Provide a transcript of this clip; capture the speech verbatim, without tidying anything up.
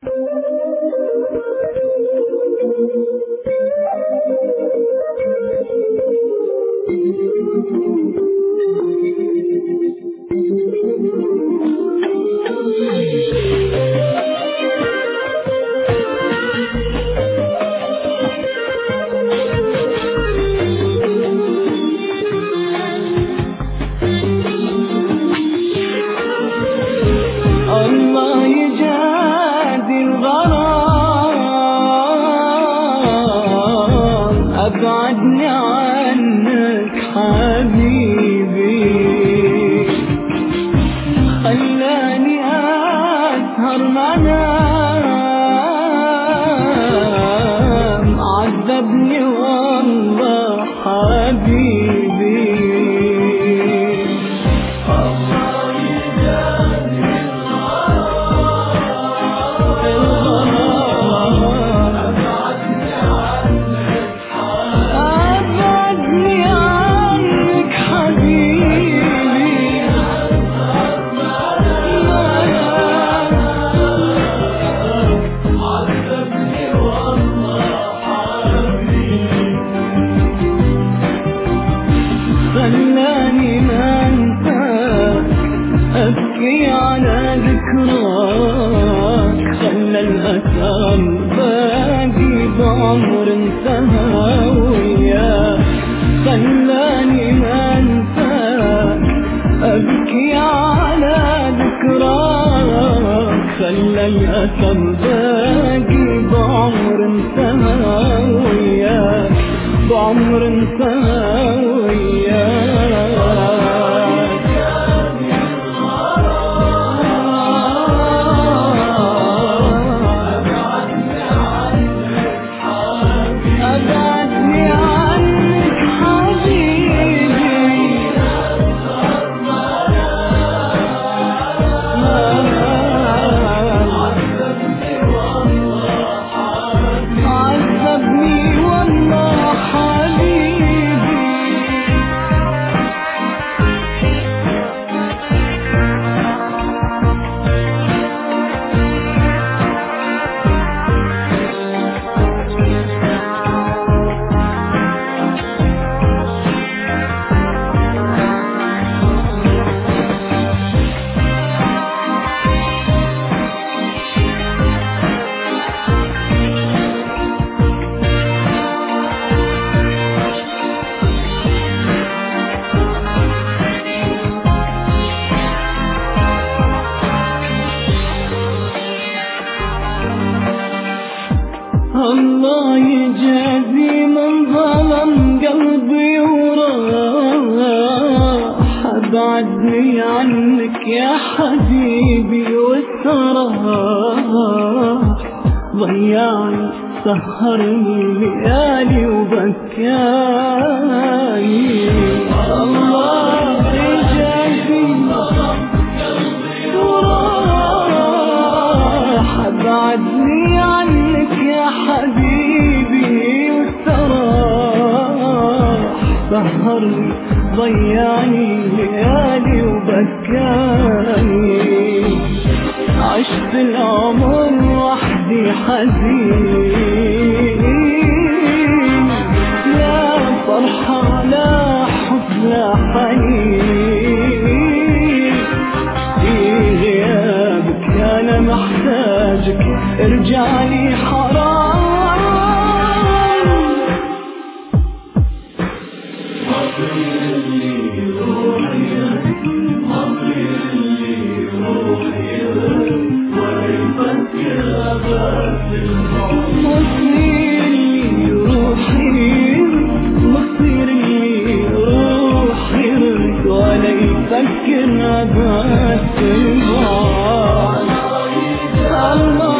الله يجازي الغرام أبعدني عنك حبيبي، خلاني أسهر منام، عذبني والله حبيبي. خلاني ما انساك ابكي على ذكراك، خلى الأثر باقي بعمر انتهى وياك. خلاني ما انساك ابكي على ذكراك، خلى الأثر باقي بعمر انتهى وياك، بعمر انتهى الله يجازي من ظلم قلبي وراح، أبعدني عنك يا حبيبي والسراح، ضيعني سهرني ليالي وبكاني. الله يجازي وراح، أبعدني عنك يا حبيبي والسراح، سهرني ضيعني ليالي وبكاني. عشت العمر وحدي حزين، لا فرحة لا حب لا حنين، في غيابك أنا محتاجك ارجعلي حرام. مصيري روحي مصيري روحي ويفكر بس مصيري روحي مصيري روحي ولا يفكر بس البعد. الله